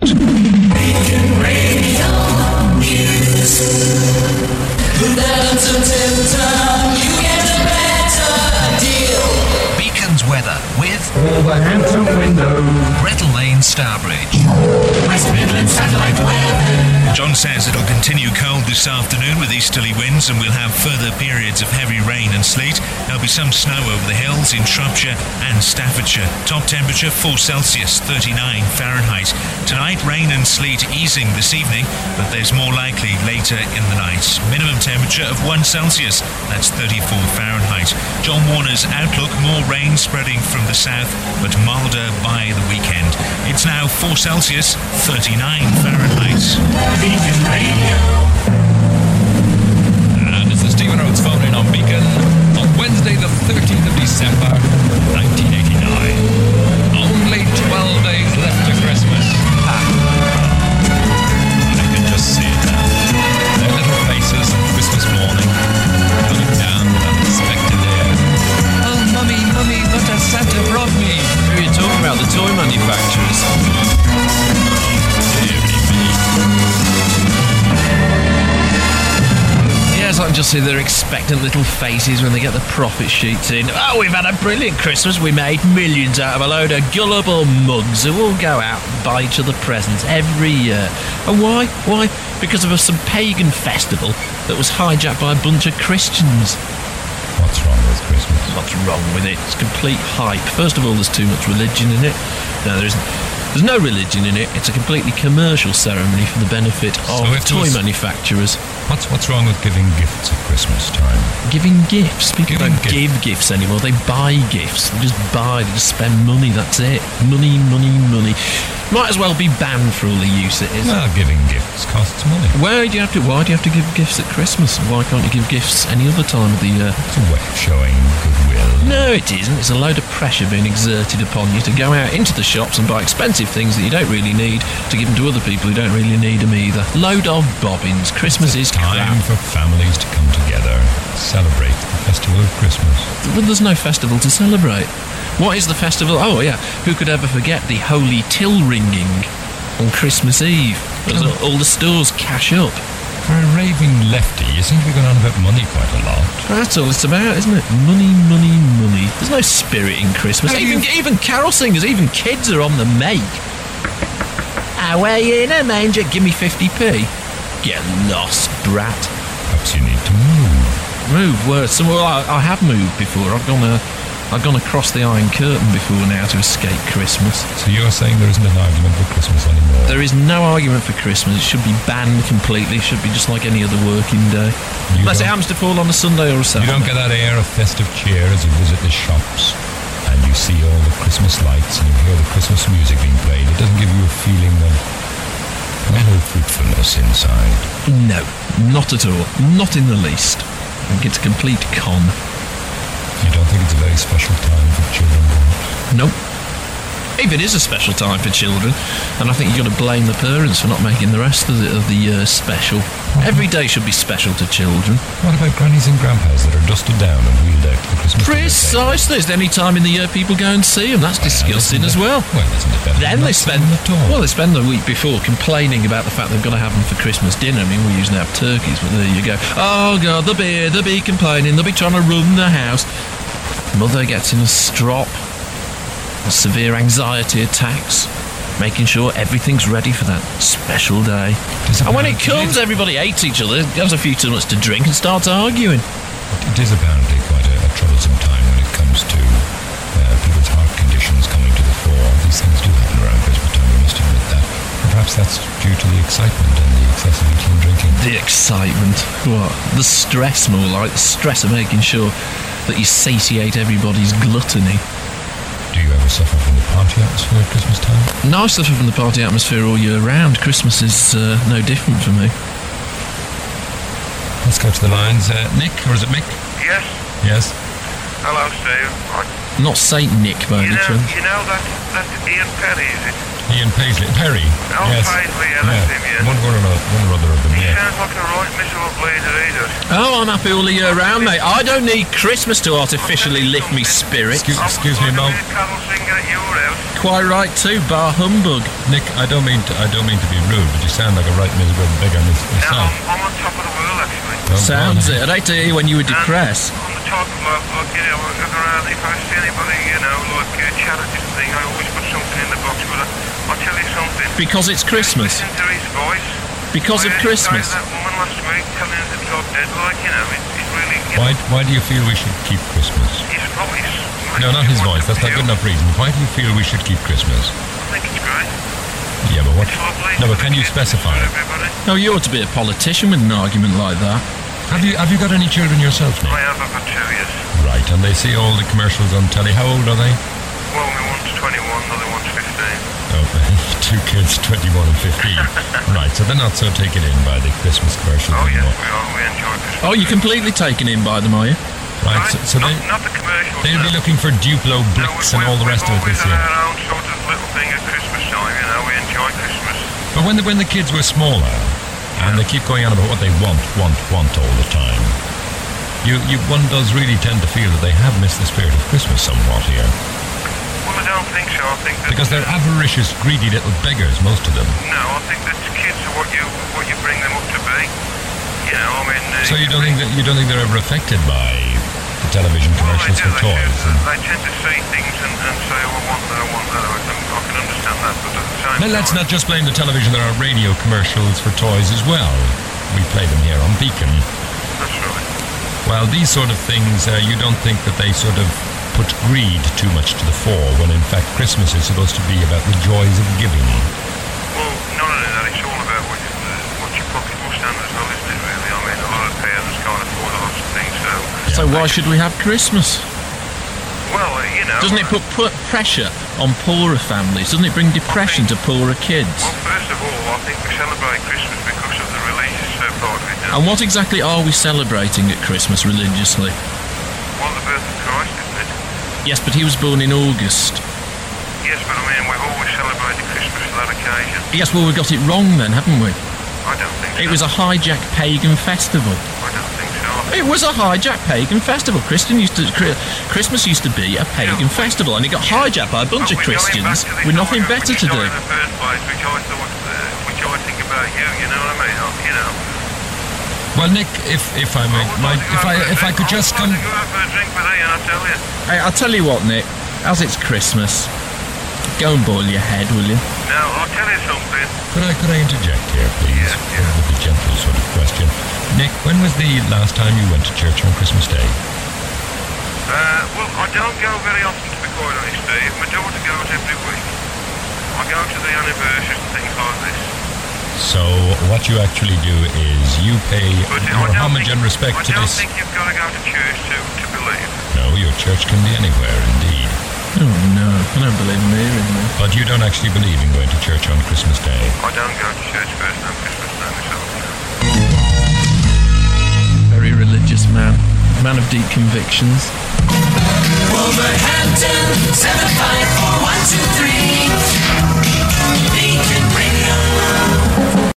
Beacon Radio News. Put that to Tipton, you get a better deal. Beacon's weather with Wolverhampton Window, Brettle Lane, Starbridge. West Midlands Satellite Weather. John says it'll continue cold this afternoon with easterly winds, and we'll have further periods of heavy rain and sleet. There'll be some snow over the hills in Shropshire and Staffordshire. Top temperature 4 Celsius, 39 Fahrenheit. Tonight, rain and sleet easing this evening, but there's more likely later in the night. Minimum temperature of 1 Celsius, that's 34 Fahrenheit. John Warner's outlook, more rain spreading from the south, but milder by the weekend. It's now 4 Celsius, 39 Fahrenheit. Beacon Radio. And it's the Stephen Rhodes phone in on Beacon on Wednesday the 13th of December 1989. Only 12 days left to Christmas. I can just see it now. Their little faces on Christmas morning, looking down with unexpected air. Oh, mummy, what has Santa brought me? Who are you talking about? The toy manufacturers. Deary me. Yes, I can just see their expectant little faces when they get the profit sheets in. Oh, we've had a brilliant Christmas. We made millions out of a load of gullible mugs who all go out and buy each other presents every year. And why? Why? Because of some pagan festival that was hijacked by a bunch of Christians. What's wrong with Christmas? What's wrong with it? It's complete hype. First of all, there's too much religion in it. No, there isn't. There's no religion in it. It's a completely commercial ceremony for the benefit of toy manufacturers. What's wrong with giving gifts at Christmas time? Giving gifts? People don't give gifts anymore. They buy gifts. They just buy. They just spend money. That's it. Money. Might as well be banned for all the use it is. Well, giving gifts costs money. Why do you have to give gifts at Christmas? Why can't you give gifts any other time of the year? It's a way of showing goodwill. No, it isn't. It's a load of pressure being exerted upon you to go out into the shops and buy expensive things that you don't really need to give them to other people who don't really need them either. Load of bobbins. Christmas is time for families to come together, celebrate the festival of Christmas. Well, there's no festival to celebrate. What is the festival? Oh, yeah. Who could ever forget the holy till ringing on Christmas Eve? As all the stores cash up. For a raving lefty, you seem to be going on about money quite a lot. That's all it's about, isn't it? Money. There's no spirit in Christmas. Even carol singers, even kids are on the make. Away in a manger, give me 50p. Get lost, brat. Perhaps you need to move. Move? Where? Well, I have moved before. I've gone across the Iron Curtain before now to escape Christmas. So you're saying there isn't an argument for Christmas anymore? There is no argument for Christmas. It should be banned completely. It should be just like any other working day. Unless it happens to fall on a Sunday or a Saturday. You don't get that air of festive cheer as you visit the shops and you see all the Christmas lights and you hear the Christmas music being played. It doesn't give you a feeling of mental fruitfulness inside. No, not at all. Not in the least. I think it's a complete con. You don't think it's a very special time for children? Nope. If it is a special time for children, and I think you've got to blame the parents for not making the rest of the year special. Every day should be special to children. What about grannies and grandpas that are dusted down and wheeled out for Christmas? Precisely. It's any time in the year people go and see them. That's disgusting as well. Well, isn't it better? Then they spend the week before complaining about the fact they've got to have them for Christmas dinner. I mean, we usually have turkeys, but there you go. Oh God, they'll be complaining. They'll be trying to run the house. Mother gets in a strop. Severe anxiety attacks, making sure everything's ready for that special day. And when it comes, everybody hates each other, has a few too much to drink and starts arguing. It is apparently quite a troublesome time when it comes to people's heart conditions coming to the fore. These things do happen around Christmas time, we must admit that. And perhaps that's due to the excitement and the excessive eating and drinking. The excitement? What? The stress, more like. The stress of making sure that you satiate everybody's gluttony. Do you ever suffer from the party atmosphere at Christmas time? No, I suffer from the party atmosphere all year round. Christmas is no different for me. Let's go to the lines. Nick, or is it Mick? Yes. Yes. Hello, Steve. Not Saint Nick by any chance. You know that's Ian Perry, is it? Ian Perry. Oh, Yes. Paisley, yeah, that's him, yeah. One or other of them, He yeah. sounds like a right miserable bleeder, he does. Oh, I'm happy all the year round, mate. I don't need Christmas to artificially lift me spirits. Excuse me, Mo. Carol singer at your house. Quite right too, bar humbug. Nick, I don't mean to be rude, but you sound like a right miserable beggar Now, yourself. I'm on top of the world, actually. Oh, Sounds God. it. I'd hate to hear when you were depressed. On the top of like, you know, look around, if I see anybody, you know, like charities and thing, I always put something in the box, but I'll tell you something. Because it's Christmas. Listen to his voice. Because of Christmas. That woman last week telling us to drop dead, like, you know, it's really... You know, Why do you feel we should keep Christmas? his voice. No, not his voice. That's not good enough reason. Why do you feel we should keep Christmas? I think it's great. Yeah, but what? It's lovely. No, but For can the you kids, specify? for everybody. Oh, you ought to be a politician with an argument like that. Have you got any children yourself, Nick? I have, I've got 2 years. Right, and they see all the commercials on telly. How old are they? Well, my one's 21, the other one's 15. Oh, 2 kids, 21 and 15. Right, so they're not so taken in by the Christmas commercials Oh, yes, anymore. we are. We enjoy Christmas. Oh, you're completely taken in by them, are you? Right, so not, they, not the commercials. they'll be no. looking for Duplo bricks and all the rest of it this We've year. always had our own sort of little thing at Christmas time, you know. We enjoy Christmas. But when the kids were smaller, and they keep going on about what they want all the time, one does really tend to feel that they have missed the spirit of Christmas somewhat here. Well, I don't think so. I think that... Because they're avaricious, greedy little beggars, most of them. No, I think that kids are what you bring them up to be. You know, I mean... So you don't think they're ever affected by the television commercials for toys? They tend to see things and say, oh, I want that. I can understand that, but at the same Now, let's time... not just blame the television. There are radio commercials for toys as well. We play them here on Beacon. That's right. Well, these sort of things, you don't think that they sort of put greed too much to the fore, when in fact Christmas is supposed to be about the joys of giving. Well, not only that, it's all about what your pocket will stand as well, isn't it, really? I mean, a lot of parents can't afford a lot of things, so... So why should we have Christmas? Well, you know... Doesn't it put pressure on poorer families? Doesn't it bring depression to poorer kids? Well, first of all, I think we celebrate Christmas because of the religious part of it. And what exactly are we celebrating at Christmas religiously? Well, the birth of Christ, isn't it? Yes, but he was born in August. Yes, but I mean, we've always celebrated Christmas for that occasion. Yes, well, we got it wrong then, haven't we? I don't think so. It was a hijacked pagan festival. I don't think so. It was a hijacked pagan festival. Christmas used to be a pagan festival, and it got hijacked by a bunch of Christians with nothing better to do. In the first place, which I think about you, you know what I mean? You know. Well, Nick, if I may, if I could just come. I'll go out for a drink with Ian, I tell you. Hey, I'll tell you what, Nick. As it's Christmas, go and boil your head, will you? Now, I'll tell you something. Could I interject here, please, Yeah. with a gentle sort of question? Nick, when was the last time you went to church on Christmas Day? Well, I don't go very often, to be quite honest, Steve. My daughter goes every week. I go to the anniversaries and things like this. So what you actually do is you pay But your homage and respect to I don't this. think you've got to go to church to believe. No, your church can be anywhere, indeed. Oh no, I don't believe in hearing that. But you don't actually believe in going to church on Christmas Day. I don't go to church first on Christmas Day myself. Very religious man of deep convictions. Wolverhampton, 754-123.